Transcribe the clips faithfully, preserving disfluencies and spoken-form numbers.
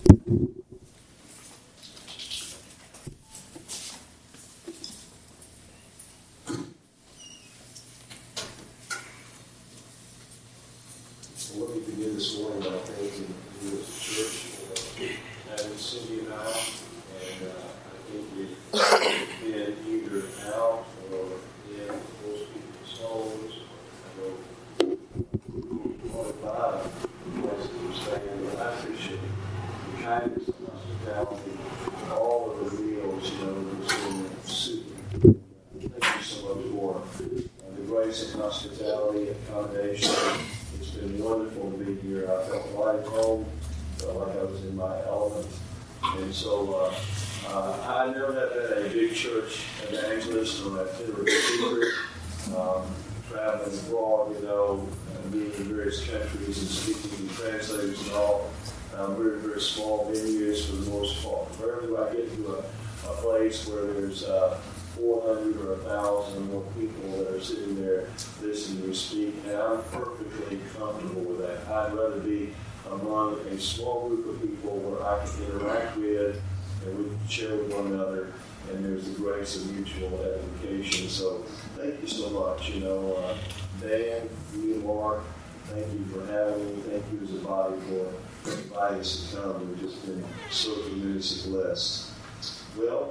Let me begin this morning by thanking you as a church for having Cindy and I, and uh, I think we've been either out or in most people's homes. I know twenty-five places are staying, but I appreciate the kindness and hospitality, all of the meals, you know, that was in the soup. Thank you so much for uh, the grace and hospitality and accommodation. It's been wonderful to be here. I felt right at home, felt like I was in my element. And so uh, uh, I never have been a big church evangelist or itinerant speaker, um, traveling abroad, you know, uh, being in various countries and speaking to translators and all. Um, very, very small venues for the most part. Rarely do I get to a, a place where there's uh, four hundred or one thousand or more people that are sitting there listening to me speak, and I'm perfectly comfortable with that. I'd rather be among a small group of people where I can interact with and we can share with one another, and there's the grace of mutual edification. So thank you so much. You know, uh, Dan, you and Mark, thank you for having me. Thank you as a body for inviting us to come. We've just been so tremendously blessed. Well,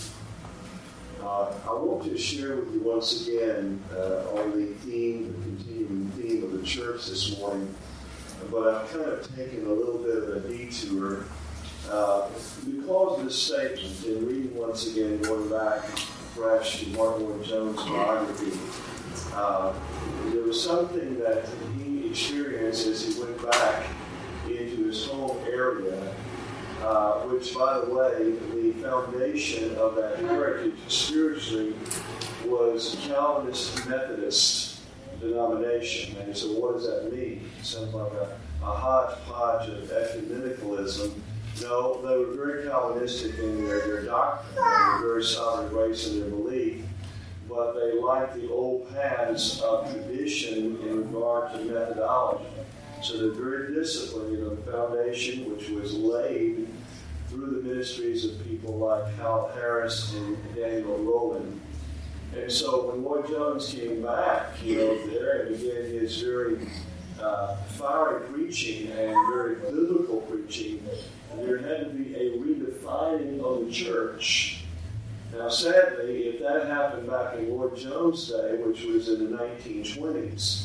Uh, I want to share with you once again uh, on the theme, the continuing theme of the church this morning, but I've kind of taken a little bit of a detour uh, because of this statement, and reading once again, going back fresh to Martin Lloyd-Jones' biography. Uh, there was something that he experienced as he went back into his home area, Uh, which, by the way, the foundation of that heritage spiritually was Calvinist Methodist denomination. And so what does that mean? It sounds like a, a hodgepodge of ecumenicalism. No, they were very Calvinistic in their, their doctrine. They were very sovereign grace in their belief. But they liked the old paths of tradition in regard to methodology. So they're very disciplined in the foundation, which was laid through the ministries of people like Hal Harris and Daniel Rowland. And so when Lloyd-Jones came back, you know, there and began his very uh, fiery preaching and very biblical preaching, there had to be a redefining of the church. Now, sadly, if that happened back in Lloyd-Jones' day, which was in the nineteen twenties,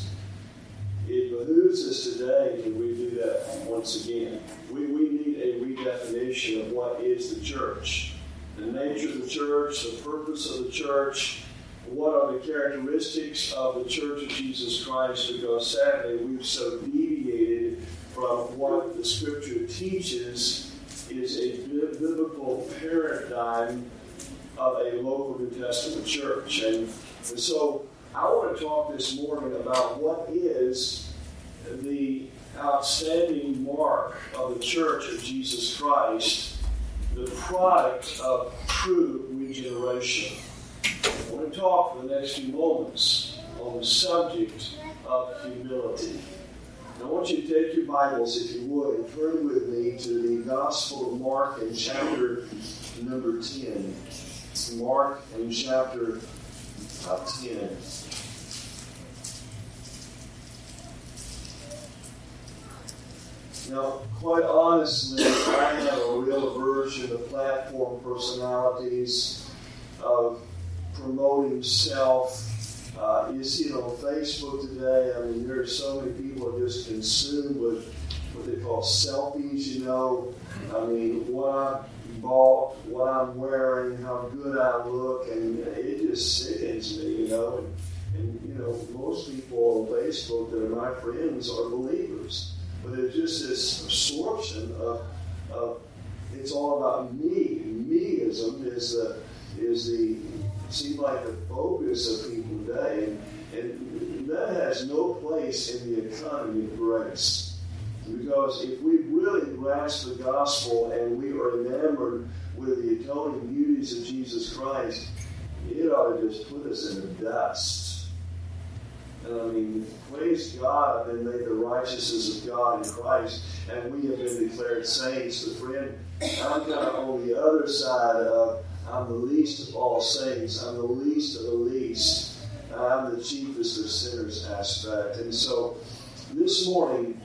it behooves us today to redo that once again. We, we need a redefinition of what is the church. The nature of the church, the purpose of the church, what are the characteristics of the Church of Jesus Christ, because sadly we've so deviated from what the Scripture teaches is a biblical paradigm of a local New Testament church. And, and so I want to talk this morning about what is the outstanding mark of the Church of Jesus Christ, the product of true regeneration. I want to talk for the next few moments on the subject of humility. And I want you to take your Bibles, if you would, and turn with me to the Gospel of Mark in chapter number ten. Mark in chapter uh, ten. Now, quite honestly, I have a real aversion to platform personalities, of promoting self. Uh, you see it on Facebook today. I mean, there are so many people who are just consumed with what they call selfies, you know. I mean, what I bought, what I'm wearing, how good I look, and it just sickens me, you know. And, and you know, most people on Facebook that are my friends are believers. But there's just this absorption of, of it's all about me. Meism is the is the seems like the focus of people today, and, and that has no place in the economy of grace. Because if we really grasp the gospel and we are enamored with the atoning beauties of Jesus Christ, it ought to just put us in the dust. And I mean, praise God, I've been made the righteousness of God in Christ, and we have been declared saints. But friend, I'm kind of on the other side of, I'm the least of all saints. I'm the least of the least. I'm the chiefest of sinners aspect. And so, this morning,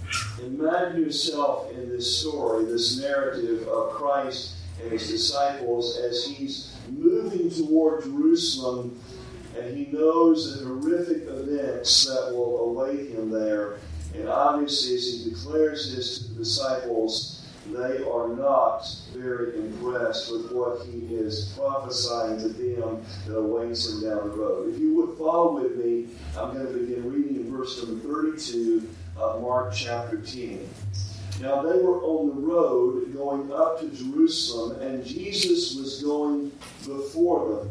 imagine yourself in this story, this narrative of Christ and his disciples as he's moving toward Jerusalem, and he knows the horrific events that will await him there. And obviously, as he declares this to the disciples, they are not very impressed with what he is prophesying to them that awaits him down the road. If you would follow with me, I'm going to begin reading in verse number thirty-two of Mark chapter ten. Now they were on the road going up to Jerusalem, and Jesus was going before them.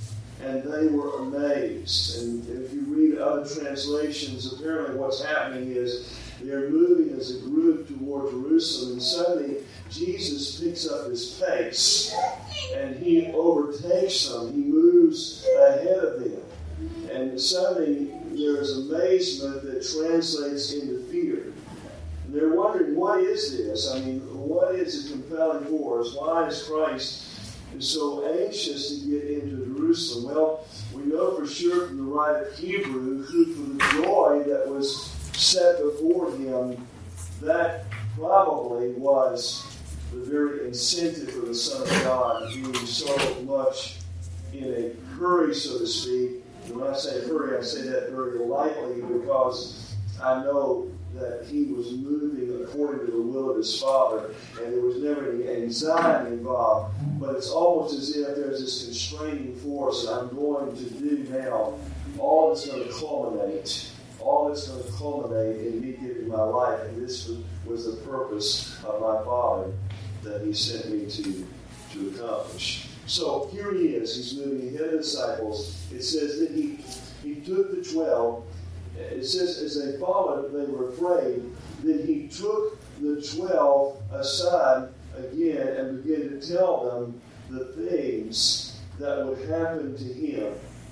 And they were amazed. And if you read other translations, apparently what's happening is they're moving as a group toward Jerusalem, and suddenly Jesus picks up his pace, and he overtakes them. He moves ahead of them. And suddenly there is amazement that translates into fear. And they're wondering, what is this? I mean, what is a compelling force? Why is Christ is so anxious to get into Jerusalem? Well, we know for sure from the writer of Hebrew, who for the joy that was set before him, that probably was the very incentive for the Son of God, being so much in a hurry, so to speak. And when I say hurry, I say that very lightly, because I know that he was moving according to the will of his Father, and there was never any anxiety involved. But it's almost as if there's this constraining force that I'm going to do now. All that's going to culminate, all that's going to culminate in me giving my life, and this was the purpose of my Father that he sent me to, to accomplish. So here he is. He's moving ahead of the disciples. It says that he, he took the twelve. It says, as they followed, they were afraid. Then he took the twelve aside again and began to tell them the things that would happen to him.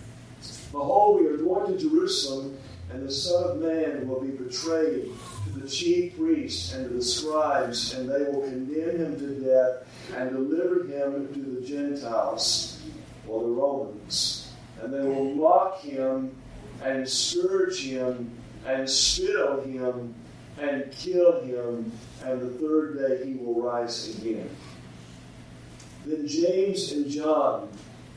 Behold, we are going to Jerusalem, and the Son of Man will be betrayed to the chief priests and to the scribes, and they will condemn him to death and deliver him to the Gentiles, or the Romans. And they will mock him and scourge him, and spit on him, and kill him, and the third day he will rise again. Then James and John,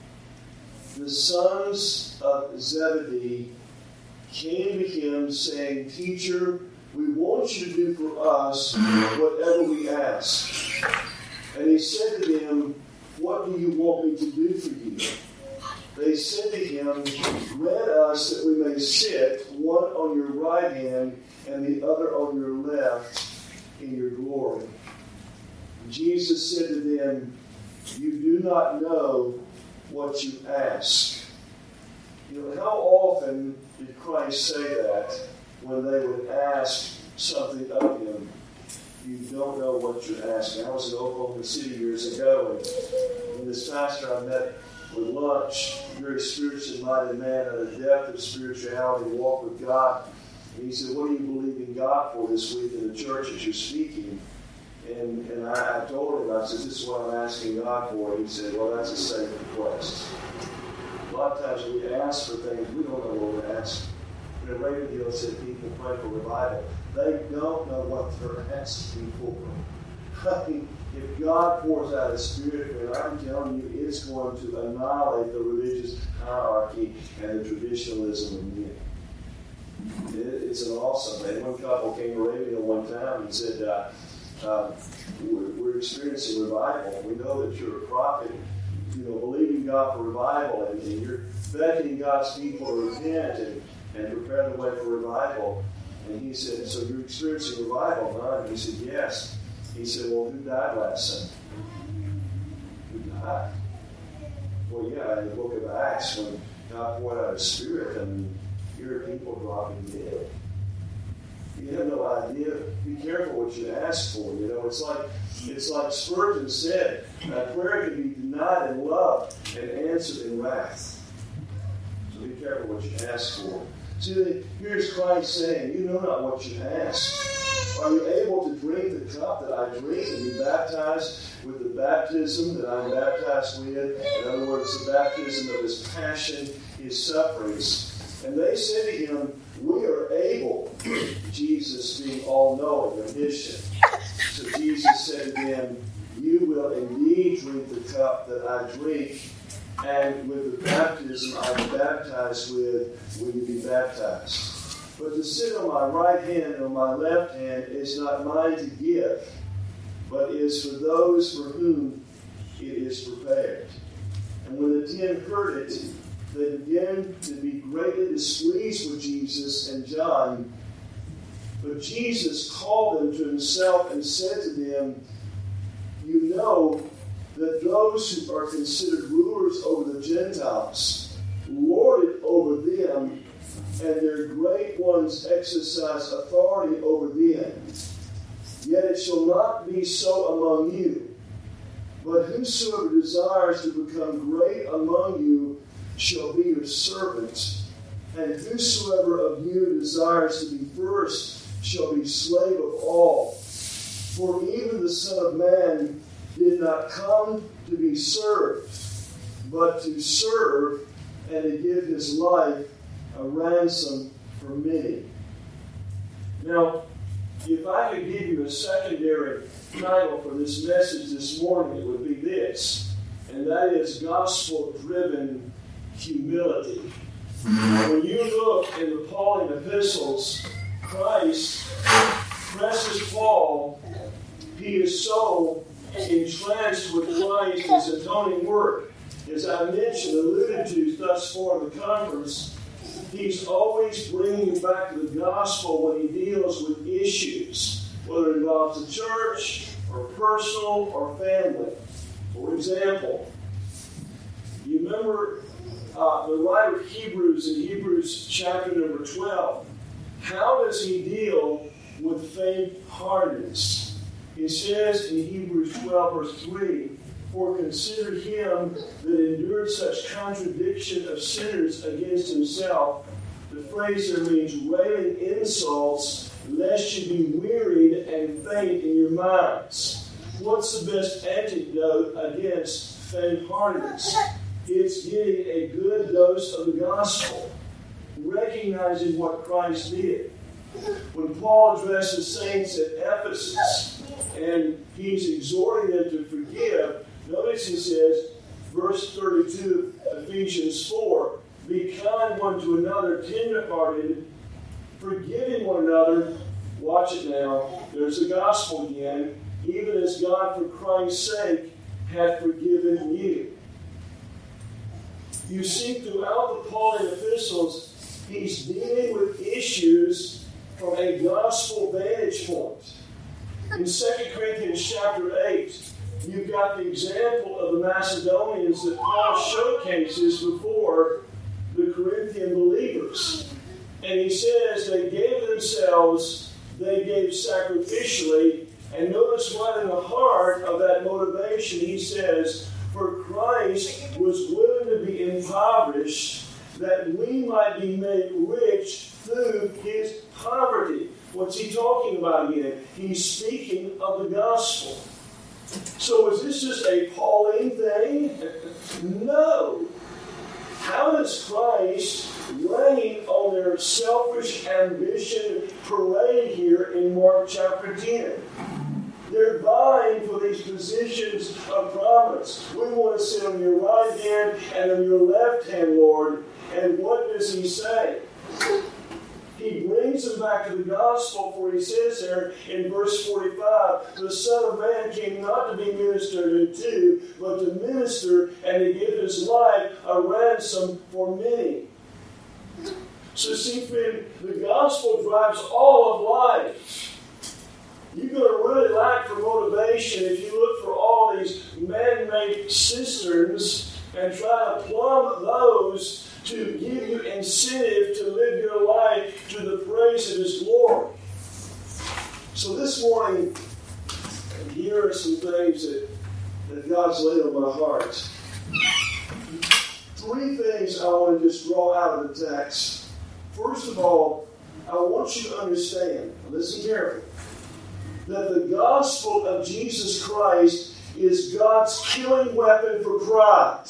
the sons of Zebedee, came to him, saying, Teacher, we want you to do for us whatever we ask. And he said to them, What do you want me to do for you? They said to him, Grant us that we may sit, one on your right hand and the other on your left, in your glory. And Jesus said to them, You do not know what you ask. You know, how often did Christ say that when they would ask something of him? You don't know what you're asking. I was in Oklahoma City years ago, and when this pastor I met with lunch, a very spiritually minded man at a depth of spirituality, walk with God. And he said, What do you believe in God for this week in the church as you're speaking? And, and I, I told him, I said, This is what I'm asking God for. And he said, Well, that's a safe request. A lot of times we ask for things, we don't know what we're asking. You know, Ravenhill said people pray for revival. They don't know what they're asking for. I mean, if God pours out His Spirit, and I'm telling you, it's going to annihilate the religious hierarchy and the traditionalism of men. It, it's an awesome thing. One couple came to Ravenhill one time and said, uh, uh, we're, we're experiencing revival. We know that you're a prophet, you know, believing God for revival, and, and you're beckoning God's people to repent and, and prepare the way for revival. And he said, So you're experiencing revival, huh? And he said, Yes. He said, Well, who died last Sunday? Who died? Well, yeah, in the book of Acts, when God poured out His Spirit, I mean, here are people dropping dead. You have no idea. Be careful what you ask for. You know, it's like it's like Spurgeon said, that prayer can be denied in love and answered in wrath. So be careful what you ask for. See, here's Christ saying, you know not what you ask. Are you able to drink the cup that I drink and be baptized with the baptism that I'm baptized with? In other words, the baptism of his passion, his sufferings. And they said to him, we are able, Jesus being all-knowing, omniscient. So Jesus said to them, you will indeed drink the cup that I drink, and with the baptism I am baptized with, will you be baptized. But to sit on my right hand and on my left hand is not mine to give, but is for those for whom it is prepared. And when the ten heard it, they began to be greatly displeased with Jesus and John. But Jesus called them to himself and said to them, you know that those who are considered rulers over the Gentiles lord it over them, and their great ones exercise authority over them. Yet it shall not be so among you. But whosoever desires to become great among you shall be your servant. And whosoever of you desires to be first shall be slave of all. For even the Son of Man did not come to be served, but to serve and to give his life a ransom for many. Now, if I could give you a secondary title for this message this morning, it would be this, and that is Gospel-Driven Humility. When you look in the Pauline epistles, Christ presses Paul. He is so entranced with Christ, his atoning work. As I mentioned, alluded to thus far in the conference, he's always bringing you back to the gospel when he deals with issues, whether it involves the church, or personal, or family. For example, you remember uh, the writer of Hebrews in Hebrews chapter number twelve. How does he deal with faint-heartedness? He says in Hebrews twelve, verse three, for consider him that endured such contradiction of sinners against himself. The phrase there means railing insults, lest you be wearied and faint in your minds. What's the best antidote against faint-heartedness? It's getting a good dose of the gospel, recognizing what Christ did. When Paul addresses saints at Ephesus, and he's exhorting them to forgive, notice he says, verse thirty-two, Ephesians four, be kind one to another, tender-hearted, forgiving one another. Watch it now. There's the gospel again. Even as God, for Christ's sake, hath forgiven you. You see, throughout the Pauline epistles, he's dealing with issues from a gospel vantage point. In Second Corinthians chapter eight, you've got the example of the Macedonians that Paul showcases before the Corinthian believers. And he says they gave themselves, they gave sacrificially, and notice right in the heart of that motivation, he says, for Christ was willing to be impoverished, that we might be made rich through his poverty. What's he talking about again? He's speaking of the gospel. So is this just a Pauline thing? No. How does Christ reign on their selfish ambition parade here in Mark chapter ten? They're vying for these positions of promise. We want to sit on your right hand and on your left hand, Lord. And what does he say? He brings them back to the gospel, for he says there in verse forty-five, the Son of Man came not to be ministered to, but to minister and to give his life a ransom for many. So see, friend, the gospel drives all of life. You're going to really lack for motivation if you look for all these man-made cisterns and try to plumb those to give you incentive to live your life to the praise of his glory. So this morning, here are some things that, that God's laid on my heart. Three things I want to just draw out of the text First of all, I want you to understand, listen carefully, that the gospel of Jesus Christ is God's killing weapon for pride.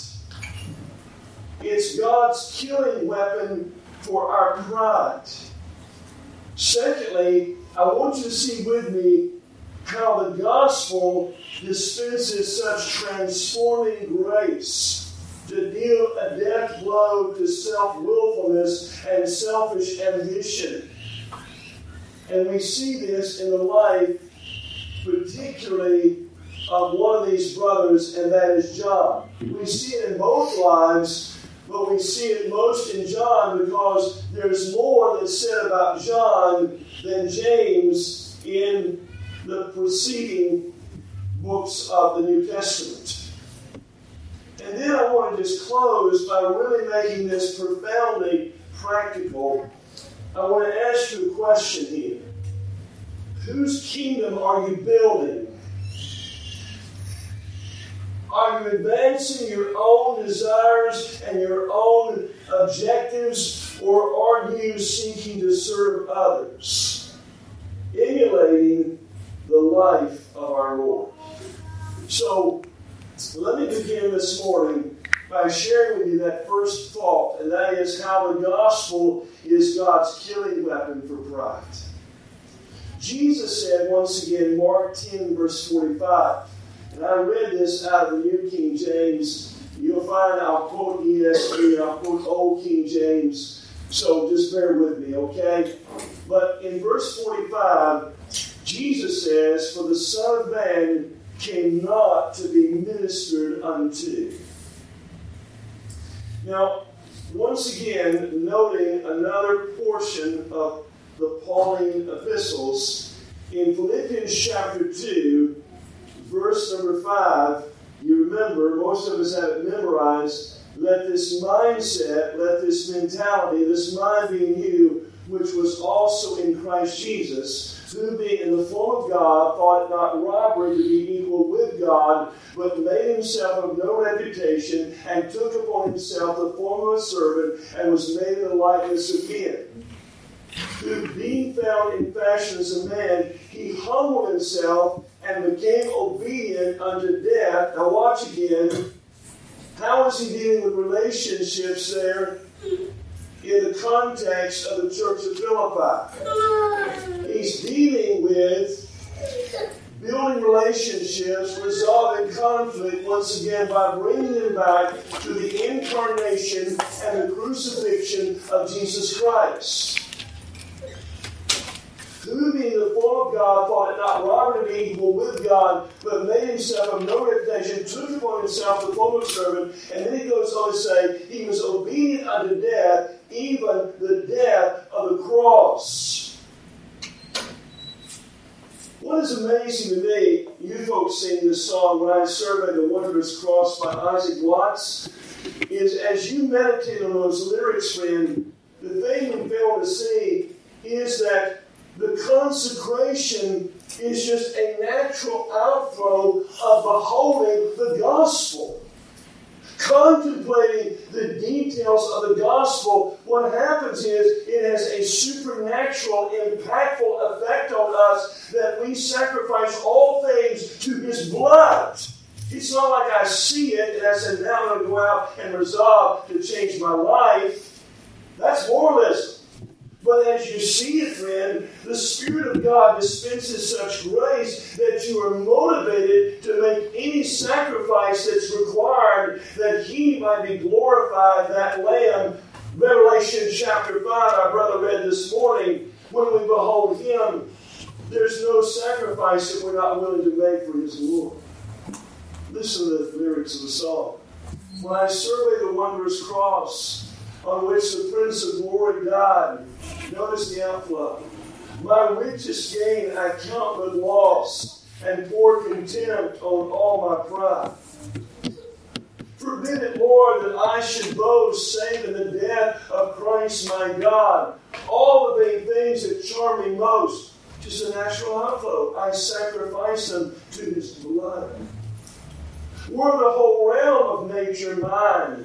It's God's killing weapon for our pride. Secondly, I want you to see with me how the gospel dispenses such transforming grace to deal a death blow to self-willfulness and selfish ambition. And we see this in the life, particularly of one of these brothers, and that is John. We see it in both lives, but we see it most in John because there's more that's said about John than James in the preceding books of the New Testament. And then I want to just close by really making this profoundly practical. I want to ask you a question here. Whose kingdom are you building? Are you advancing your own desires and your own objectives, or are you seeking to serve others? Emulating the life of our Lord. So, let me begin this morning by sharing with you that first thought, and that is how the gospel is God's killing weapon for pride. Jesus said once again, Mark ten, verse forty-five, and I read this out of the New King James. You'll find I'll quote E S V and I'll quote Old King James, so just bear with me, okay? But in verse forty-five, Jesus says, "For the Son of Man came not to be ministered unto." Now, once again, noting another portion of the Pauline epistles, in Philippians chapter two, verse number five, you remember, most of us have it memorized, let this mindset, let this mentality, this mind be in you, which was also in Christ Jesus, who being in the form of God, thought it not robbery to be equal with God, but made himself of no reputation, and took upon himself the form of a servant, and was made in the likeness of men. Who being found in fashion as a man, he humbled himself and became obedient unto death. Now watch again. How is he dealing with relationships there in the context of the church of Philippi? He's dealing with building relationships, resolving conflict, once again by bringing them back to the incarnation and the crucifixion of Jesus Christ. Who being the form of God thought it not robbery to be equal with God, but made himself of no reputation, took upon himself the form of a servant, and then he goes on to say, he was obedient unto death, even the death of the cross. What is amazing to me, you folks sing this song, When I Survey the Wondrous Cross by Isaac Watts, is as you meditate on those lyrics, friend, the thing we fail to see is that the consecration is just a natural outflow of beholding the gospel. Contemplating the details of the gospel, what happens is it has a supernatural, impactful effect on us that we sacrifice all things to his blood. It's not like I see it and I said, now I'm going to go out and resolve to change my life. That's moralism. But as you see it, friend, the Spirit of God dispenses such grace that you are motivated to make any sacrifice that's required that He might be glorified, that Lamb. Revelation chapter five, our brother read this morning, when we behold Him, there's no sacrifice that we're not willing to make for His glory. Listen to the lyrics of the song. When I survey the wondrous cross on which the Prince of Glory died, notice the outflow. My richest gain I count but loss, and pour contempt on all my pride. Forbid it, Lord, that I should boast, save in the death of Christ my God. All the vain things that charm me most, just a natural outflow. I sacrifice them to His blood. Were the whole realm of nature mine,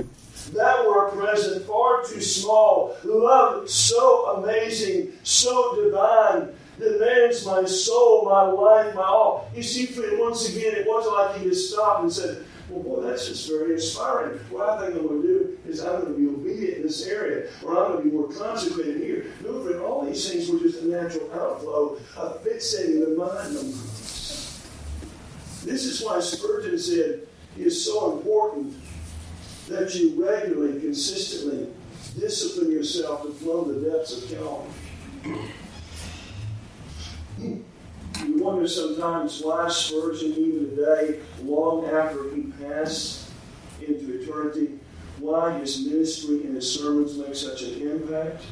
that were present far too small. Love so amazing, so divine, demands my soul, my life, my all. You see, friend, once again, it wasn't like he just stopped and said, well, boy, that's just very inspiring. What I think I'm going to do is I'm going to be obedient in this area, or I'm going to be more consecrated here. No, friend, all these things were just a natural outflow of fixating the mind on Christ. This is why Spurgeon said it is so important that you regularly, consistently discipline yourself to flow the depths of Calvary. You wonder sometimes why Spurgeon, even today, long after he passed into eternity, why his ministry and his sermons make such an impact.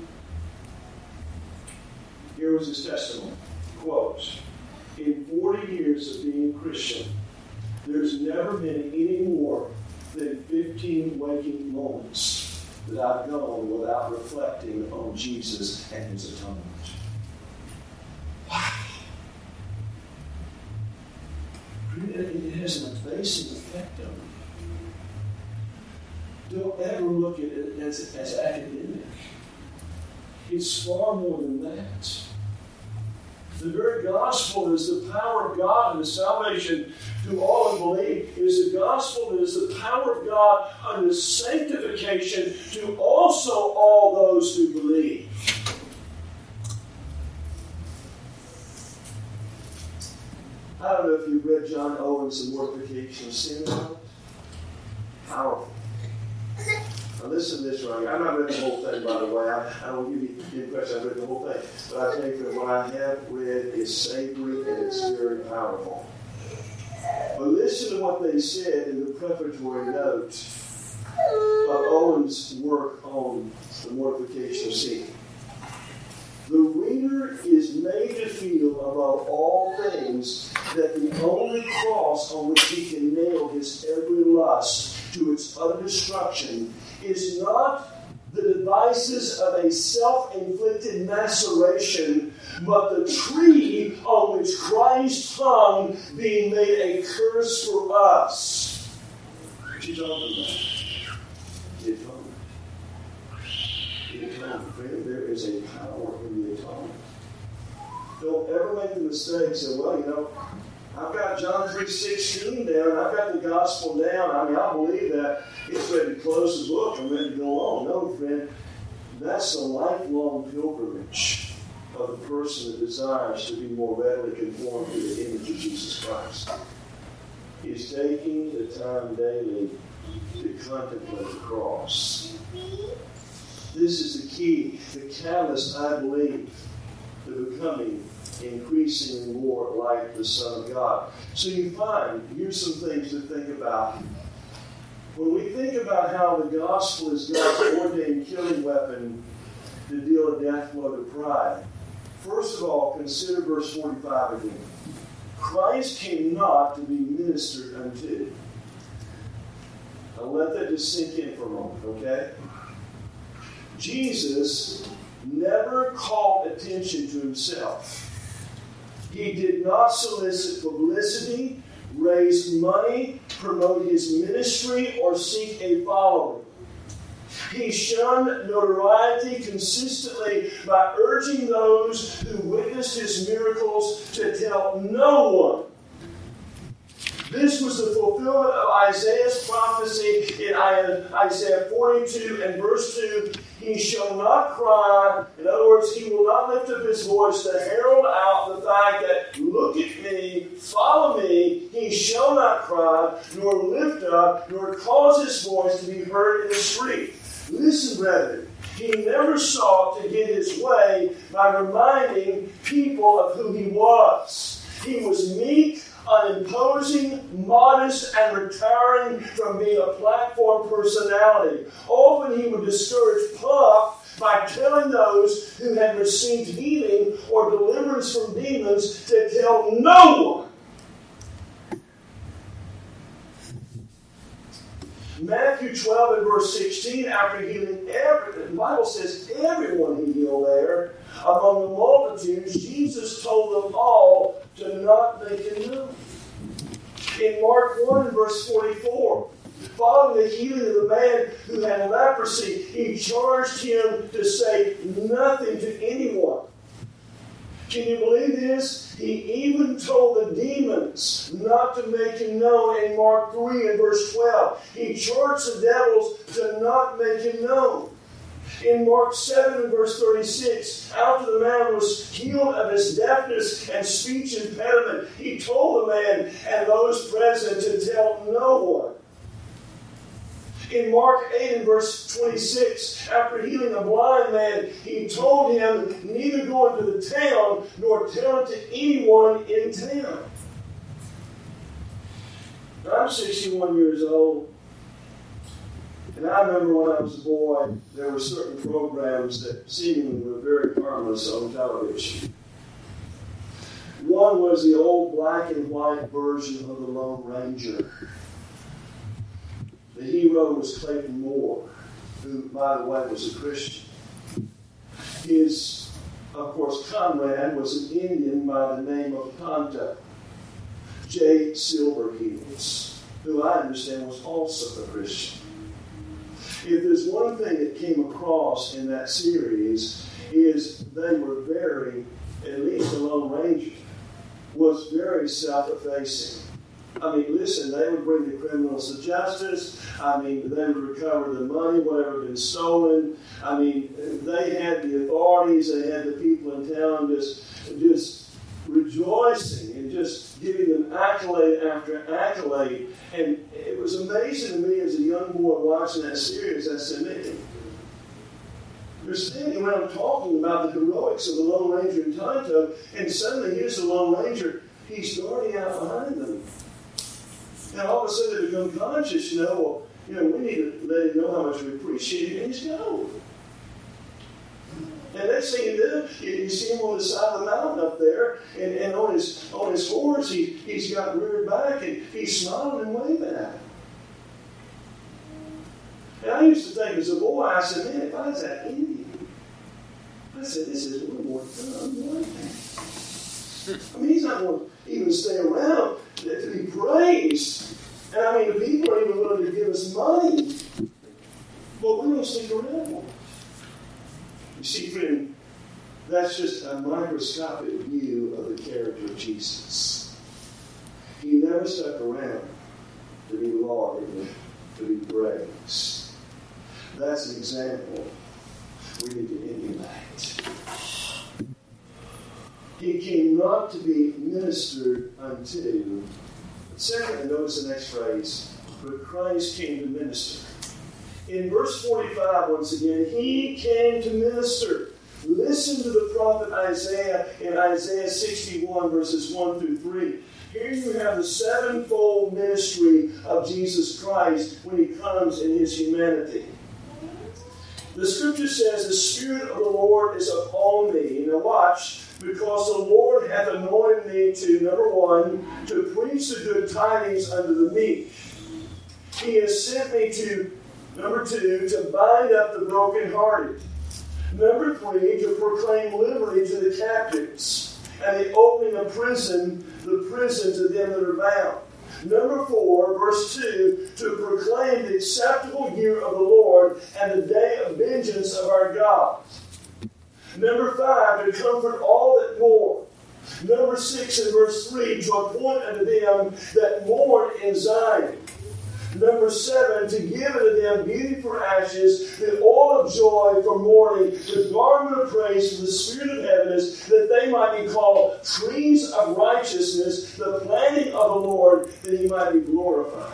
Here was his testimony. Quote, in forty years of being a Christian, there's never been any more than fifteen waking moments that I've gone without reflecting on Jesus and his atonement. Wow. It has an amazing effect on you. Don't ever look at it as, as academic. It's far more than that. The very gospel is the power of God and the salvation to all who believe. It is the gospel that is the power of God unto sanctification to also all those who believe. I don't know if you've read John Owen's The Mortification of Sin. Powerful. Now listen to this right. I'm not reading the whole thing, by the way. I, I don't give you the impression I've read the whole thing. But I think that what I have read is savory and it's very powerful. But listen to what they said in the prefatory note of Owen's work on the mortification of sin. The reader is made to feel above all things that the only cross on which he can nail his every lust to its utter destruction is not the devices of a self-inflicted maceration, but the tree on which Christ hung, being made a curse for us. What are you talking about? The atonement. The atonement. Friend, there is a power in the atonement. Don't ever make the mistake and say, well, you know, I've got John three sixteen down. I've got the gospel down. I mean, I believe that. It's ready to close the book. I'm ready to go on. No, friend. That's the lifelong pilgrimage of the person that desires to be more readily conformed to the image of Jesus Christ. He's taking the time daily to contemplate the cross. This is the key, the catalyst, I believe, to becoming increasingly more like the Son of God. So you find, here's some things to think about. When we think about how the gospel is God's ordained killing weapon to deal a death blow to pride, first of all, consider verse forty-five again. Christ came not to be ministered unto. Now let that just sink in for a moment, okay? Jesus never called attention to himself. He did not solicit publicity, raise money, promote his ministry, or seek a following. He shunned notoriety consistently by urging those who witnessed his miracles to tell no one. This was the fulfillment of Isaiah's prophecy in Isaiah forty-two and verse two. He shall not cry. In other words, he will not lift up his voice to herald out the fact that, look at me, follow me. He shall not cry, nor lift up, nor cause his voice to be heard in the street. Listen, brethren. He never sought to get his way by reminding people of who he was. He was meek, unimposing, modest, and retiring from being a platform personality. Often he would discourage puff by telling those who had received healing or deliverance from demons to tell no one. Matthew twelve and verse sixteen, after healing every, the Bible says everyone he healed there, among the multitudes, Jesus told them all to not make it known. In Mark one and verse forty-four, following the healing of the man who had leprosy, he charged him to say nothing to anyone. Can you believe this? He even told the demons not to make him known in Mark three and verse twelve. He charged the devils to not make him known. In Mark seven and verse thirty-six, after the man was healed of his deafness and speech impediment, he told the man and those present to tell no one. In Mark eight and verse twenty-six, after healing a blind man, he told him neither go into the town nor tell it to anyone in town. I'm sixty-one years old. And I remember when I was a boy, there were certain programs that seemingly were very harmless on television. One was the old black and white version of the Lone Ranger. The hero was Clayton Moore, who, by the way, was a Christian. His, of course, comrade was an Indian by the name of Tonto, Jay Silverheels, who I understand was also a Christian. If there's one thing that came across in that series, is they were very, at least the Lone Ranger, was very self-effacing. I mean, listen, they would bring the criminals to justice. I mean, they would recover the money, whatever had been stolen. I mean, they had the authorities, they had the people in town just, just rejoicing and just giving them accolade after accolade. And it was amazing to me as a young boy watching that series. I said, man, they're standing around talking about the heroics of the Lone Ranger and Tonto, and suddenly here's the Lone Ranger. He's darting out behind them. And all of a sudden they become conscious, you know, well, you know, we need to let him know how much we appreciate him, and he's gone. And next thing you do, you, you see him on the side of the mountain up there, and, and on his on his horse, he, he's got reared back, and he's smiling and waving at him. And I used to think as a boy, I said, man, if I was that Indian, I said, this is one more fun. I mean, he's not going to even stay around to be praised. And I mean, the people are even willing to give us money, but we don't stick around. You see, friend, that's just a microscopic view of the character of Jesus. He never stuck around to be lauded, to be praised. That's an example we need to emulate. He came not to be ministered unto. Second, notice the next phrase, but Christ came to minister. In verse forty-five, once again, he came to minister. Listen to the prophet Isaiah in Isaiah sixty-one, verses one through three. Here you have the sevenfold ministry of Jesus Christ when he comes in his humanity. The scripture says, the Spirit of the Lord is upon me. Now watch, because the Lord hath anointed me to, number one, to preach the good tidings unto the meek. He has sent me to, number two, to bind up the brokenhearted. Number three, to proclaim liberty to the captives, and the opening of prison, the prison to them that are bound. Number four, verse two, to proclaim the acceptable year of the Lord and the day of vengeance of our God. Number five, to comfort all that mourn. Number six, in verse three, to appoint unto them that mourn in Zion. Number seven, to give unto them beauty for ashes, the oil of joy for mourning, the garment of praise for the spirit of heaviness, that they might be called trees of righteousness, the planting of the Lord, that he might be glorified.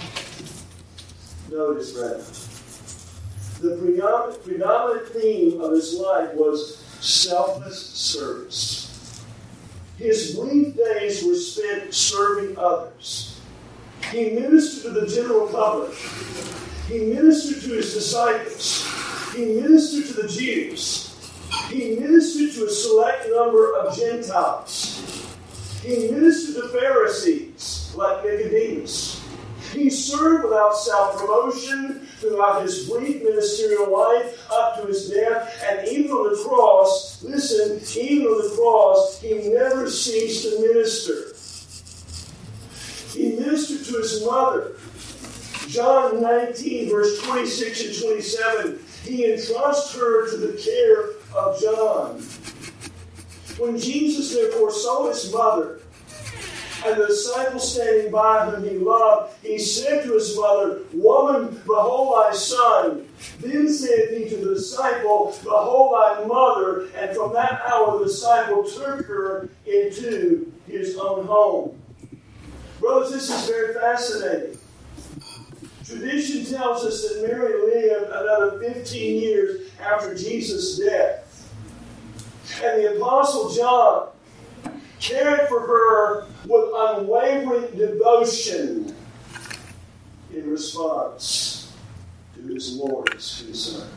Notice, brethren, the predominant, predominant theme of his life was selfless service. His brief days were spent serving others. He ministered to the general public. He ministered to his disciples. He ministered to the Jews. He ministered to a select number of Gentiles. He ministered to Pharisees like Nicodemus. He served without self-promotion throughout his brief ministerial life up to his death. And even on the cross, listen, even on the cross, he never ceased to minister. He ministered to his mother. John nineteen, verse twenty-six and twenty-seven, he entrusts her to the care of John. When Jesus therefore saw his mother and the disciple standing by whom he loved, he said to his mother, Woman, behold thy son. Then said he to the disciple, Behold thy mother. And from that hour the disciple took her into his own home. Brothers, this is very fascinating. Tradition tells us that Mary lived another fifteen years after Jesus' death. And the Apostle John cared for her with unwavering devotion in response to his Lord's concern.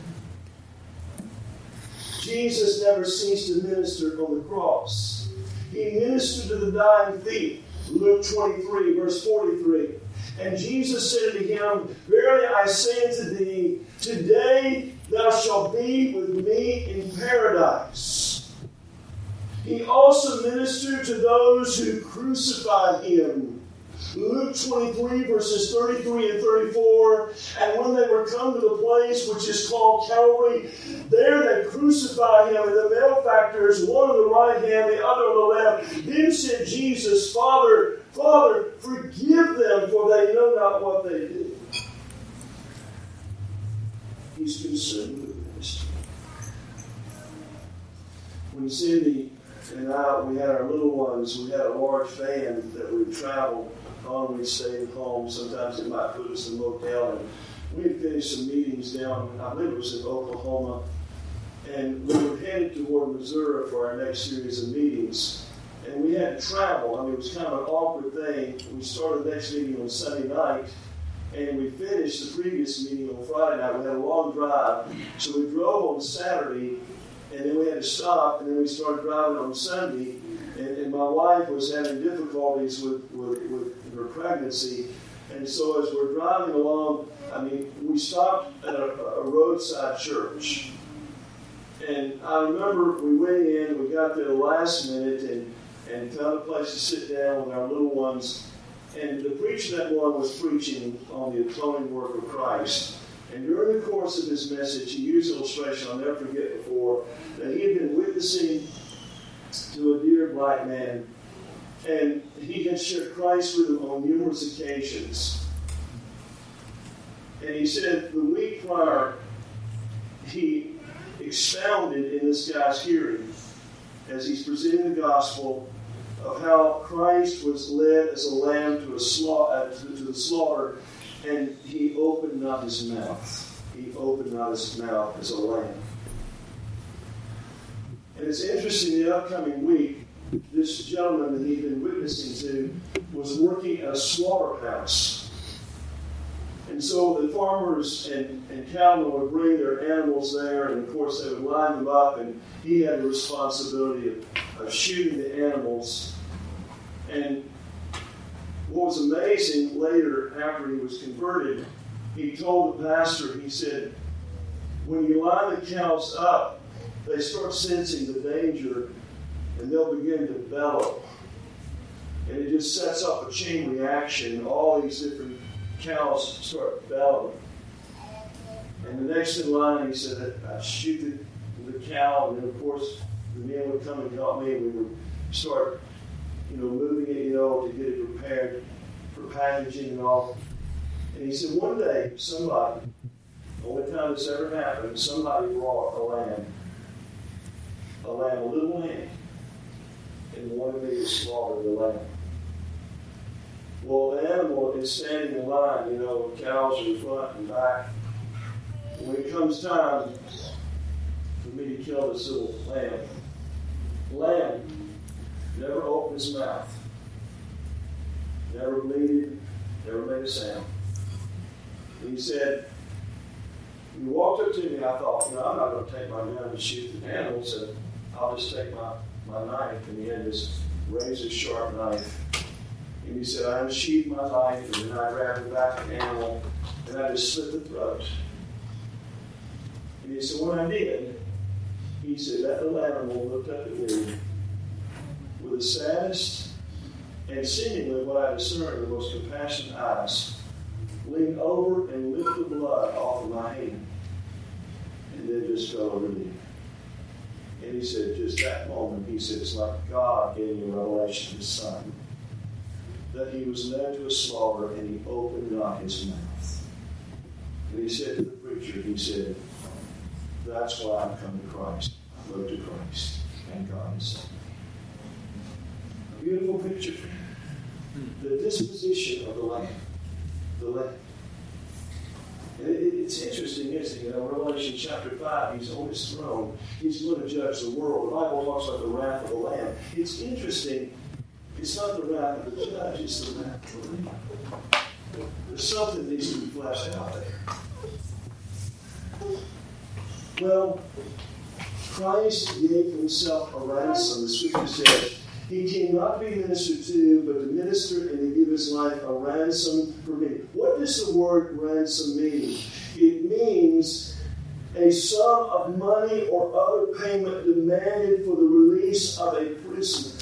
Jesus never ceased to minister on the cross. He ministered to the dying thief. Luke twenty-three, verse forty-three. And Jesus said to him, Verily I say unto thee, today thou shalt be with me in paradise. He also ministered to those who crucified him. Luke twenty-three, verses thirty-three and thirty-four. And when they were come to the place which is called Calvary, there they crucified him, and the malefactors, one on the right hand, the other on the left. Then said Jesus, Father, Father, forgive them, for they know not what they do. He's concerned with the ministry. When Cindy and I, we had our little ones, we had a large van that we traveled on. We stayed at home. Sometimes they might put us in a motel. And we had finished some meetings down, I believe it was in Oklahoma. And we were headed toward Missouri for our next series of meetings. And we had to travel. I mean, it was kind of an awkward thing. We started the next meeting on Sunday night, and we finished the previous meeting on Friday night. We had a long drive. So we drove on Saturday, and then we had to stop, and then we started driving on Sunday. And, and my wife was having difficulties with, with, with her pregnancy. And so as we're driving along, I mean, we stopped at a, a roadside church. And I remember we went in, we got there the last minute, and and found a place to sit down with our little ones. And the preacher that one was preaching on the atoning work of Christ. And during the course of his message, he used an illustration I'll never forget before, that he had been witnessing to a dear black man. And he had shared Christ with him on numerous occasions. And he said the week prior, he expounded in this guy's hearing, as he's presenting the gospel, of how Christ was led as a lamb to, a slaughter, to, to the slaughter, and he opened not his mouth. He opened not his mouth as a lamb. And it's interesting, the upcoming week, this gentleman that he'd been witnessing to was working at a slaughterhouse. And so the farmers and, and cattlemen would bring their animals there, and of course they would line them up, and he had the responsibility of, of shooting the animals. And what was amazing, later after he was converted, he told the pastor, he said, when you line the cows up, they start sensing the danger, and they'll begin to bellow. And it just sets up a chain reaction. All these different cows start bellowing. And the next in line, he said, I'd shoot the, the cow, and then of course the men would come and help me, and we would start, you know, moving it, you know, to get it prepared for packaging and all. And he said, one day, somebody, only time this ever happened, somebody brought a lamb, a lamb, a little lamb, and wanted me to slaughter the lamb. Well, the animal is standing in line, you know, cows are in front and back. And when it comes time for me to kill this little lamb, lamb never opened his mouth, never bleated, never made a sound. And he said, he walked up to me, I thought, you know, I'm not going to take my gun and shoot the animal, so I'll just take my, my knife. And he had this razor-sharp knife. And he said, I unsheathed my knife, and then I grabbed the back of the animal, and I just slit the throat. And he said, when I did, he said, that little animal looked up at me with the saddest and seemingly what I discerned the most compassionate eyes. leaned over and licked the blood off of my hand. And then just felt a relief. And he said, just that moment, he said, it's like God gave me a revelation of his son. That he was led to a slaughter and he opened not his mouth. And he said to the preacher, he said, that's why I've come to Christ. I look to Christ and God himself. A beautiful picture. The disposition of the Lamb. The Lamb. And it, it, it's interesting, isn't it? You know, Revelation chapter five, he's on his throne. He's going to judge the world. The Bible talks about the wrath of the Lamb. It's interesting. It's not the wrath of the judge, it's the wrath of the Lamb. There's something that needs to be fleshed out there. Well, Christ gave himself a ransom. The scripture says, he came not to be ministered to, but to minister and to give his life a ransom for me. What does the word ransom mean? It means a sum of money or other payment demanded for the release of a prisoner.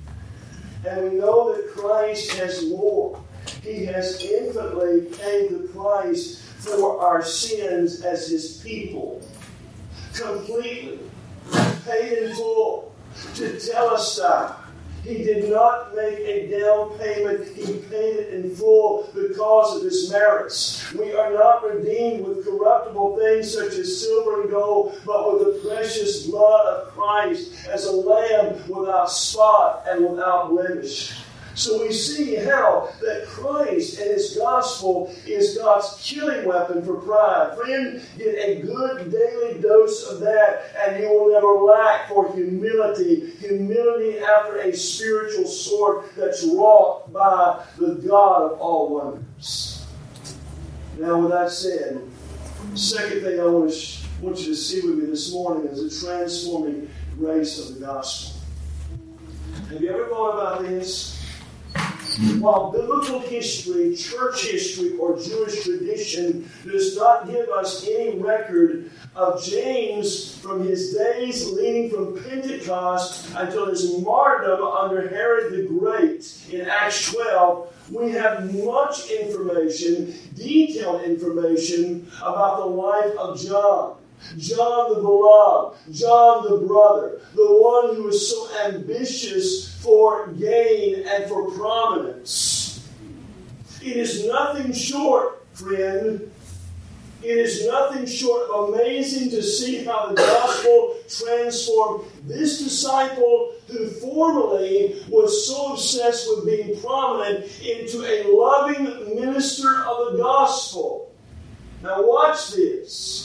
And we know that Christ has more. He has infinitely paid the price for our sins as his people. Completely. Paid in full. To tell us that. He did not make a down payment. He paid it in full because of his merits. We are not redeemed with corruptible things such as silver and gold, but with the precious blood of Christ as a lamb without spot and without blemish. So we see how that Christ and his gospel is God's killing weapon for pride. Friend, get a good daily dose of that and you will never lack for humility. Humility after a spiritual sword that's wrought by the God of all wonders. Now with that said, the second thing I want, to, want you to see with me this morning is the transforming grace of the gospel. Have you ever thought about this? While biblical history, church history, or Jewish tradition does not give us any record of James from his days leading from Pentecost until his martyrdom under Herod the Great in Acts twelve, we have much information, detailed information about the life of John. John the beloved, John the brother, the one who was so ambitious for gain and for prominence. It is nothing short, friend. It is nothing short of amazing to see how the gospel transformed this disciple who formerly was so obsessed with being prominent into a loving minister of the gospel. Now watch this.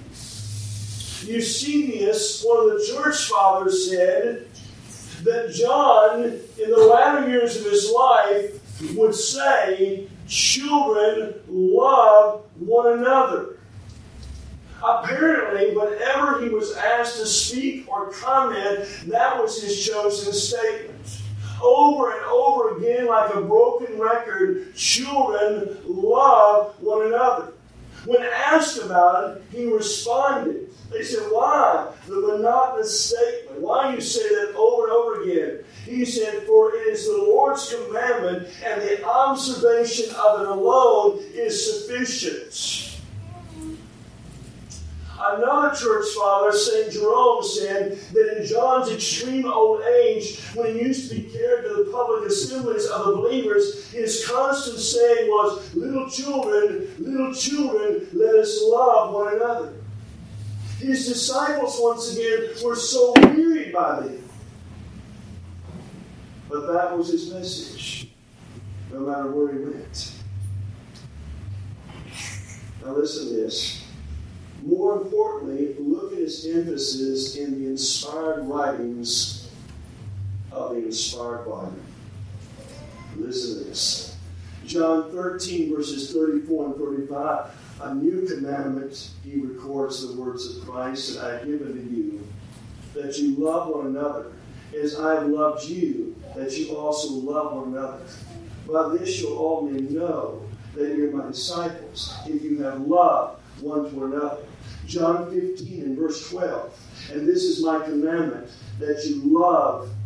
Eusebius, one of the church fathers, said that John, in the latter years of his life, would say, children, love one another. Apparently, whenever he was asked to speak or comment, that was his chosen statement. Over and over again, like a broken record, children, love one another. When asked about it, he responded. They said, why? The monotonous statement. Why you say that over and over again? He said, for it is the Lord's commandment, and the observation of it alone is sufficient. Another church father, Saint Jerome, said that in John's extreme old age, when he used to be carried to the public assemblies of the believers, his constant saying was, little children, little children, let us love one another. His disciples, once again, were so wearied by them. But that was his message, no matter where he went. Now listen to this. More importantly, look at his emphasis in the inspired writings of the inspired Bible. Listen to this. John thirteen, verses thirty-four and thirty-five. A new commandment, he records the words of Christ, that I have given to you, that you love one another, as I have loved you, that you also love one another. By this you'll all men know that you're my disciples, if you have love one to another. John fifteen and verse twelve. And this is my commandment, that you love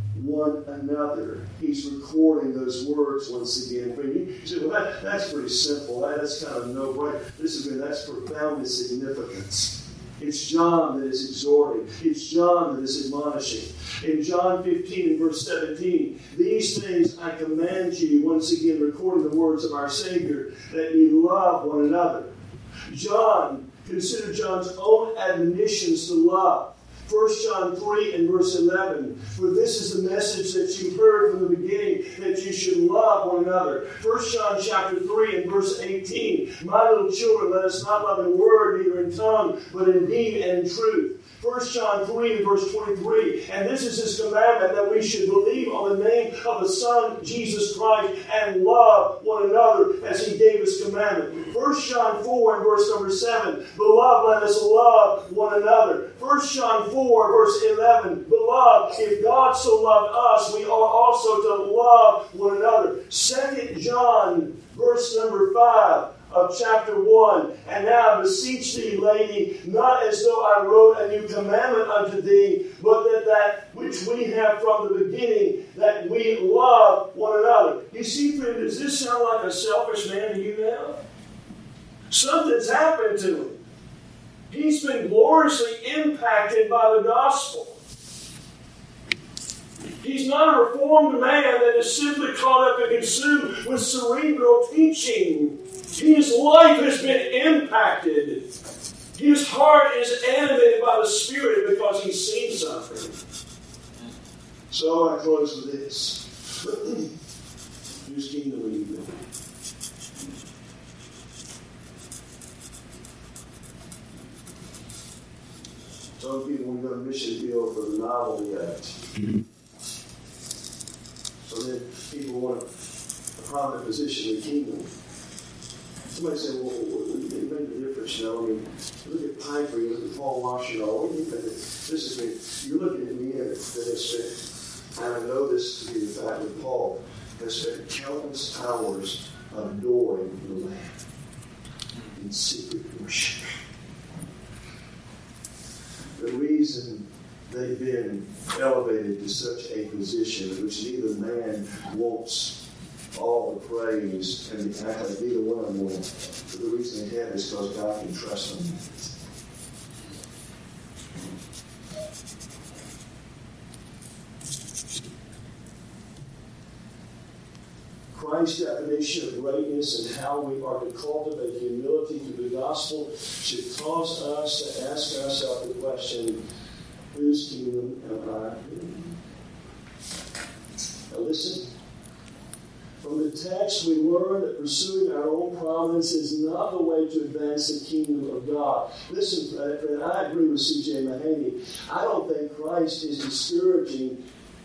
one another. He's recording those words once again for you. You say, well, that, that's pretty simple. That's kind of no-brainer. Listen, that's profoundly significant. It's John that is exhorting. It's John that is admonishing. In John fifteen and verse seventeen, these things I command you, once again recording the words of our Savior, that ye love one another. John, consider John's own admonitions to love. First John three and verse eleven. For this is the message that you heard from the beginning, that you should love one another. First John chapter three and verse eighteen. My little children, let us not love in word, neither in tongue, but in deed and in truth. First John three and verse twenty-three. And this is his commandment, that we should believe on the name of the Son, Jesus Christ, and love one another as he gave us commandment. First John four and verse number seven. Beloved, let us love one another. First John four verse eleven. Beloved, if God so loved us, we ought also to love one another. Second John verse number five. Of chapter one. And now I beseech thee, lady, not as though I wrote a new commandment unto thee, but that that which we have from the beginning, that we love one another. You see, friend, does this sound like a selfish man to you now? Something's happened to him. He's been gloriously impacted by the gospel. He's not a reformed man that is simply caught up and consumed with cerebral teaching. His life has been impacted. His heart is animated by the Spirit because he's seen something. So I close with this. Whose kingdom will you live in? Some people, when you go to mission field for the novelty act. So then people want a prominent position in the kingdom. Somebody said, well, it made a difference, you know. I mean, look at Piper, you look at Paul Washer, what do you think? This is me. You're looking at me that has spent, and I know this to be the fact with Paul, has spent countless hours adoring the Lamb in secret worship. The reason they've been elevated to such a position in which neither man wants all the praise and the accolade, neither one of them will. But the reason they have is because God can trust them. Christ's definition of greatness and how we are to cultivate humility through the gospel should cause us to ask ourselves the question, whose kingdom am I in? Now listen. From the text, we learn that pursuing our own providence is not the way to advance the kingdom of God. Listen, friend, I agree with C J Mahaney. I don't think Christ is discouraging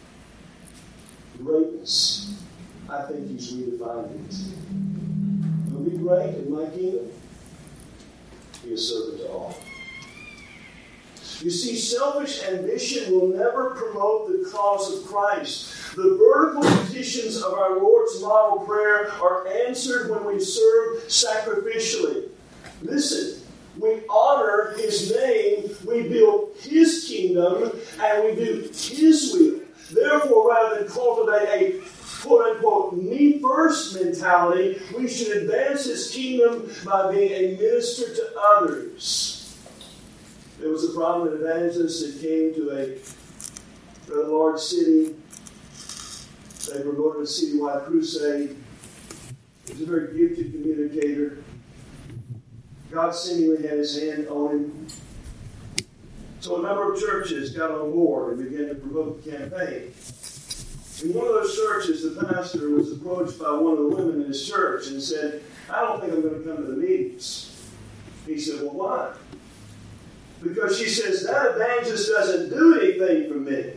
greatness. I think he's redefining it. Will be great in my kingdom. Be a servant to all. You see, selfish ambition will never promote the cause of Christ. The vertical petitions of our Lord's model prayer are answered when we serve sacrificially. Listen, we honor his name, we build his kingdom, and we do his will. Therefore, rather than cultivate a quote-unquote me-first mentality, we should advance his kingdom by being a minister to others. There was a prominent evangelist that came to a, a large city. They promoted a citywide crusade. He was a very gifted communicator. God seemingly had his hand on him. So a number of churches got on board and began to promote the campaign. In one of those churches, the pastor was approached by one of the women in his church and said, I don't think I'm going to come to the meetings. He said, well, why? Because she says, that evangelist doesn't do anything for me.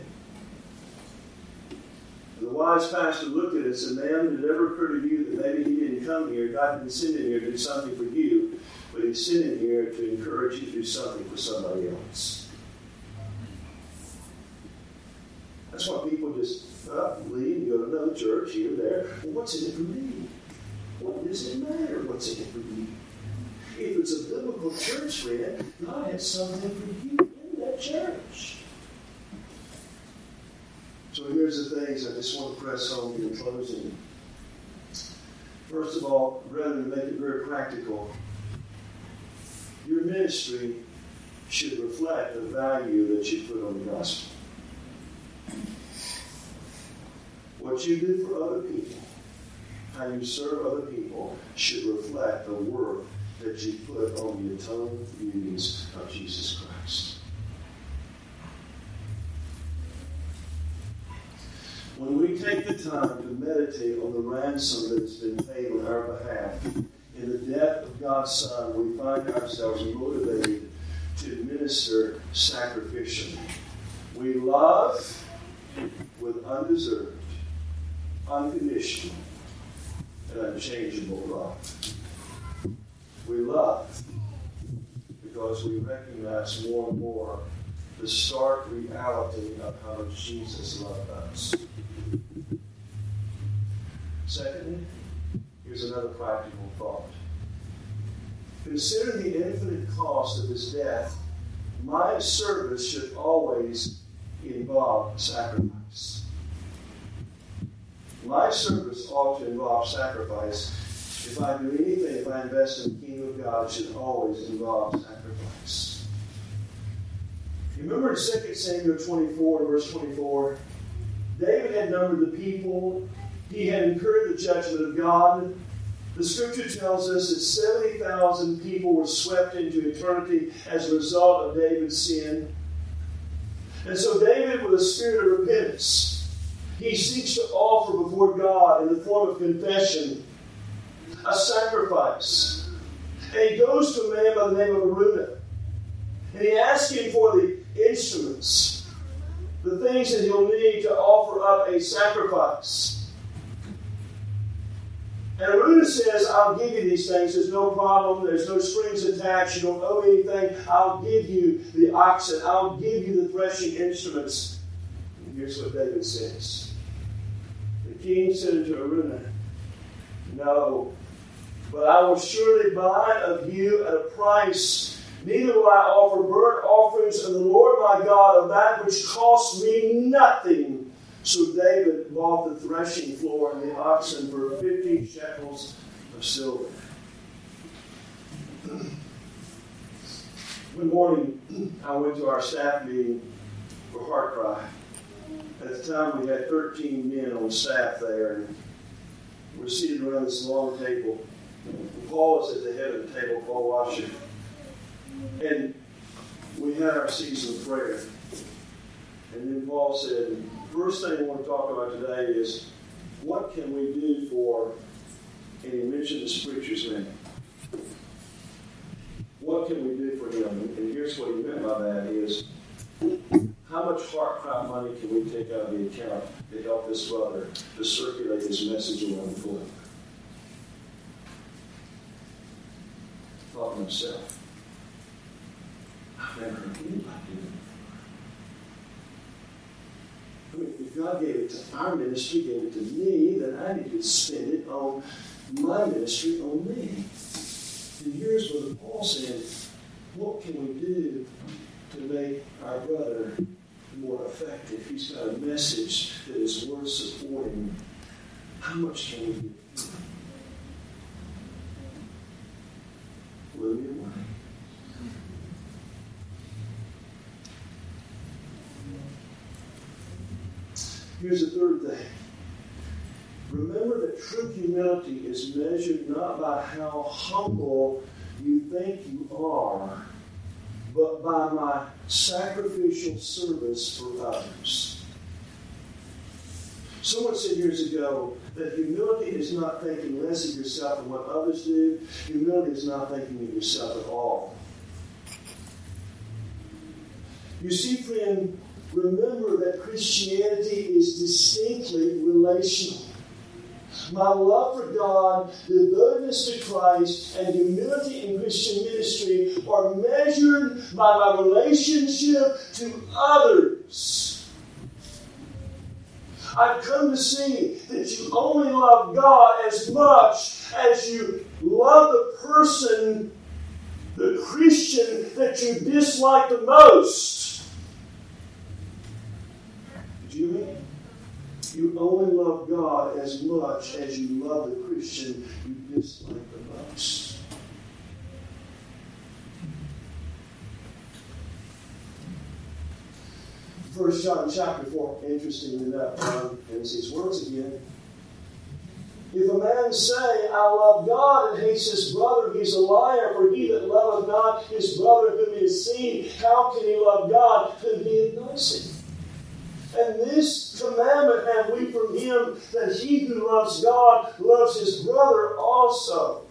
And the wise pastor looked at it and said, ma'am, did it ever occur to you that maybe he didn't come here, God didn't send him here to do something for you, but he sent him here to encourage you to do something for somebody else? That's why people just up and leave and go to another church here or there. Well, what's in it for me? What does it matter what's in it for me? If it's a biblical church, friend, God has something for you in that church. So here's the things I just want to press home in closing. First of all, rather than make it very practical, your ministry should reflect the value that you put on the gospel. What you do for other people, how you serve other people, should reflect the work that you put on the atoning beauties of Jesus Christ. When we take the time to meditate on the ransom that has been paid on our behalf, in the death of God's Son, we find ourselves motivated to minister sacrificially. We love with undeserved, unconditional, and unchangeable love. We love because we recognize more and more the stark reality of how much Jesus loved us. Secondly, here's another practical thought. Considering the infinite cost of his death, my service should always involve sacrifice. My service ought to involve sacrifice. If I do anything, if I invest in the kingdom of God, it should always involve sacrifice. You remember in Second Samuel twenty-four, verse twenty-four, David had numbered the people. He had incurred the judgment of God. The scripture tells us that seventy thousand people were swept into eternity as a result of David's sin. And so David, with a spirit of repentance, he seeks to offer before God in the form of confession a sacrifice. And he goes to a man by the name of Araunah. And he asks him for the instruments, the things that he'll need to offer up a sacrifice. And Araunah says, I'll give you these things. There's no problem. There's no strings attached. You don't owe anything. I'll give you the oxen. I'll give you the threshing instruments. And here's what David says. The king said unto Araunah, no, but I will surely buy of you at a price. Neither will I offer burnt offerings unto the Lord my God of that which cost me nothing. So David bought the threshing floor and the oxen for fifty shekels of silver. One morning, I went to our staff meeting for Heart Cry. At the time, we had thirteen men on staff there, and we're seated around this long table. Paul is at the head of the table, Paul Washer. And we had our season of prayer. And then Paul said, first thing I want to talk about today is what can we do for, and he mentioned this preacher's name. What can we do for him? And here's what he meant by that is, how much Heart Cry money can we take out of the account to help this brother to circulate his message around the globe? I thought to myself, I've never heard anybody do that. I mean, if God gave it to our ministry, gave it to me, then I need to spend it on my ministry, on me. And here's what Paul said, what can we do to make our brother more effective? He's got a message that is worth supporting. How much can we do? Will you money? Here's the third thing. Remember that true humility is measured not by how humble you think you are, but by my sacrificial service for others. Someone said years ago that humility is not thinking less of yourself than what others do. Humility is not thinking of yourself at all. You see, friend, remember that Christianity is distinctly relational. My love for God, devotedness to Christ, and humility in Christian ministry are measured by my relationship to others. I've come to see that you only love God as much as you love the person, the Christian that you dislike the most. Did you hear me? You only love God as much as you love the Christian you dislike the most. First John chapter four, interesting enough, John has these words again. If a man say, I love God, and hates his brother, he's a liar. For he that loveth not his brother whom he has seen, how can he love God whom he hath not seen? And this commandment have we from him, that he who loves God loves his brother also.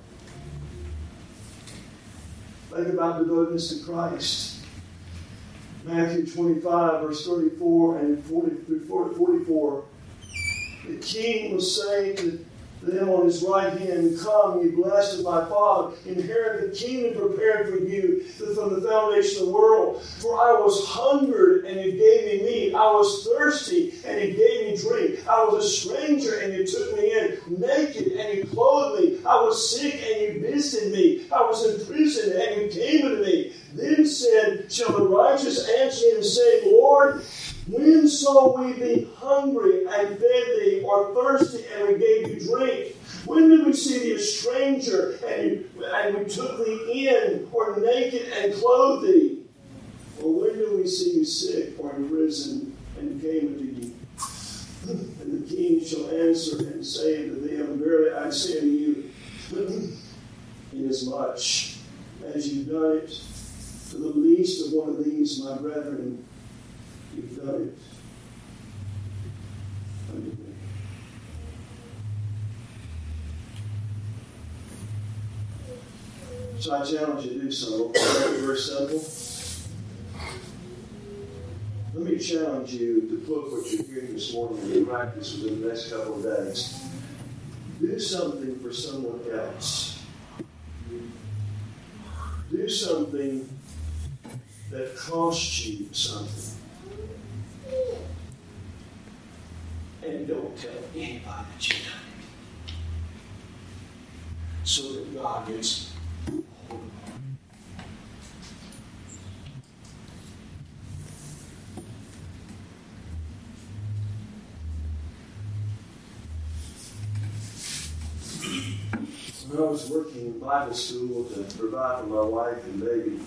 Think about devotedness to Christ. Matthew twenty-five, verse thirty-four and forty through forty-four. The king was saying to them on his right hand, Come, ye blessed of my Father, inherit the kingdom prepared for you from the foundation of the world. For I was hungered, and you gave me meat. I was thirsty, and you gave me drink. I was a stranger, and you took me in. Naked, and you clothed me. I was sick, and you visited me. I was in prison, and you came unto me. Then said, Shall the righteous answer him, saying, Lord, when saw we thee hungry and fed thee, or thirsty and we gave you drink? When did we see thee a stranger and, you, and we took thee in, or naked and clothed thee? Or when did we see you sick or in prison and came unto you? And the king shall answer and say unto them, Verily I say unto you, inasmuch as you've done it to the least of one of these, my brethren, you've done it unto me. So I challenge you to do so. Very simple. Let me challenge you to put what you're hearing this morning into practice within the next couple of days. Do something for someone else. Do something that costs you something. And don't tell anybody that you've done it. So that God gets hold of it. When I was working in Bible school to provide for my wife and baby,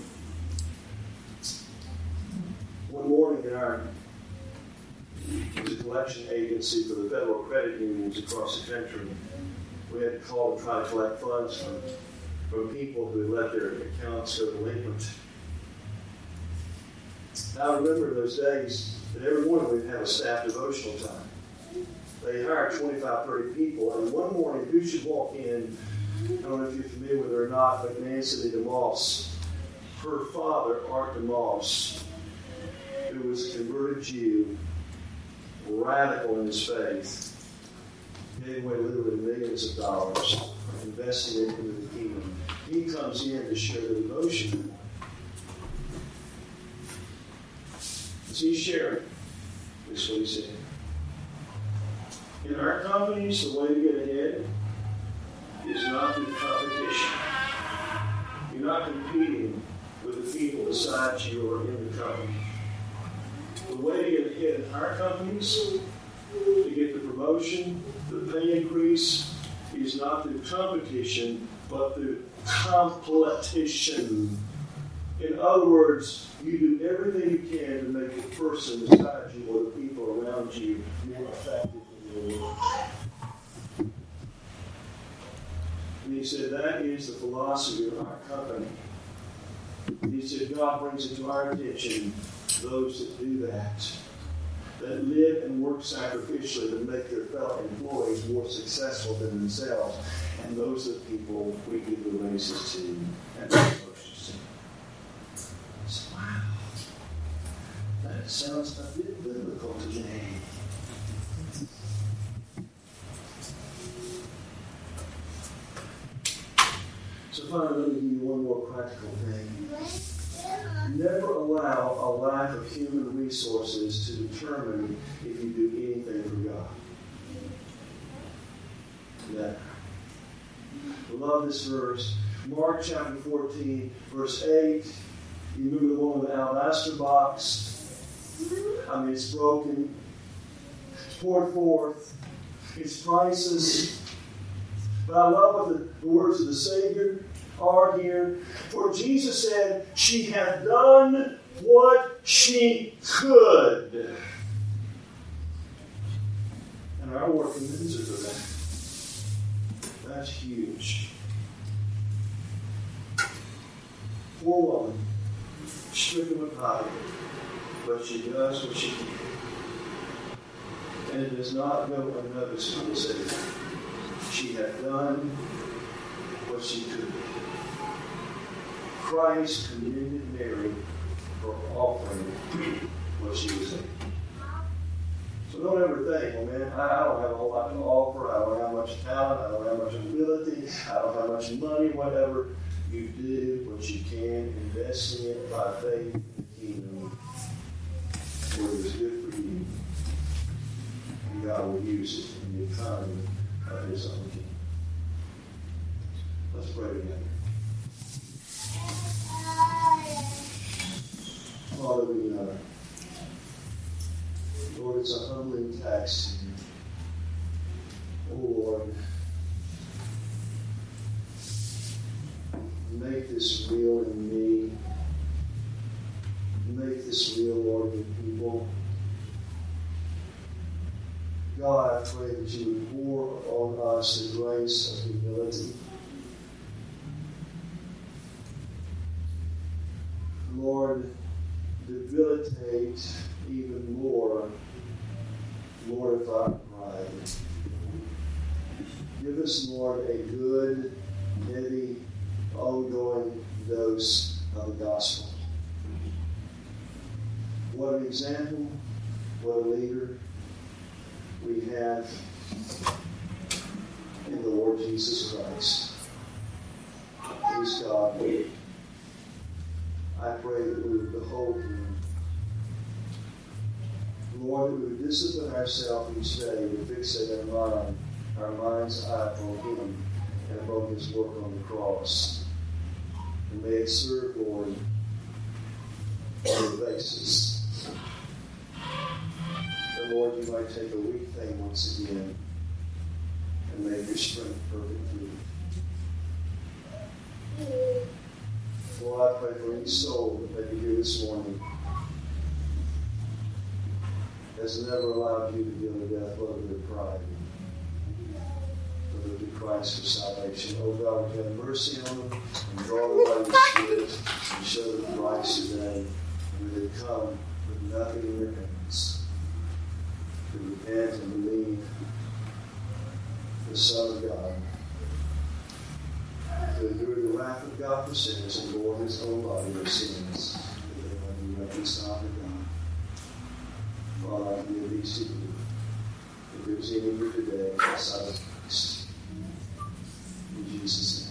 one morning in our it was a collection agency for the federal credit unions across the country. We had to call to try to collect funds from, from people who had let their accounts go delinquent. I remember those days that every morning we'd have a staff devotional time. They hired twenty-five, thirty people, and one morning who should walk in, I don't know if you're familiar with her or not, but Nancy DeMoss. Her father, Art DeMoss, who was a converted Jew, radical in his faith, gave away literally millions of dollars, investing it into the kingdom. He comes in to share the devotion. As he shared, this is what he said. In our companies, the way to get ahead is not through competition. You're not competing with the people beside you or in the company. The way to get ahead in our companies, to get the promotion, the pay increase, is not through competition, but through completion. In other words, you do everything you can to make the person beside you or the people around you more effective in your work. And he said that is the philosophy of our company. He said God brings it to our attention those that do that, that live and work sacrificially to make their fellow employees more successful than themselves, and those are the people we give the raises to and the promotions to. So, wow, that sounds a bit biblical to me. So finally, let me give you one more practical thing. Never allow a lack of human resources to determine if you do anything for God. Never. I love this verse. Mark chapter fourteen, verse eight. You remember the one with the alabaster box? I mean, it's broken. poured forth. It's priceless. But I love what the, the words of the Savior are here. For Jesus said, she hath done what she could. And our Lord commends her for that. That's huge. Poor woman, stricken with poverty, but she does what she can. And it does not go unnoticed from the Savior. She had done what she could. Christ commended Mary for offering what she was able. So don't ever think, well, man, I don't have a whole lot to offer. I don't have much talent. I don't have much ability. I don't have much money, whatever. You do what you can, investing it by faith in the kingdom where it is good for you. And God will use it in the economy of His own kingdom. Let's pray together. Father, we know. Lord, it's a humbling text. Oh, Lord. Make this real in me. Make this real, Lord, in people. God, I pray that you would pour on us the grace of humility. Lord, debilitate even more mortifying pride. Give us, Lord, a good, heavy, ongoing dose of the gospel. What an example, what a leader we have in the Lord Jesus Christ. Please, God, I pray that we would behold Him. Lord, that we would discipline ourselves each day to fixate our mind, our mind's eye upon Him and upon His work on the cross. And may it serve, Lord, on the basis. And Lord, you might take a weak thing once again and make your strength perfect through it. Lord, I pray for any soul that may be here this morning has never allowed you to deal with death, whether they're pride, whether through Christ for salvation. Oh God, would you have mercy on them and draw them by your Spirit and show them Christ today. And may they come with nothing in their hands to repent and believe the Son of God, to endure the wrath of God for sinners and bore His own body their sins, that they might be reconciled to God. Father, I give these to you. If there's any here today outside of Christ, in Jesus' name.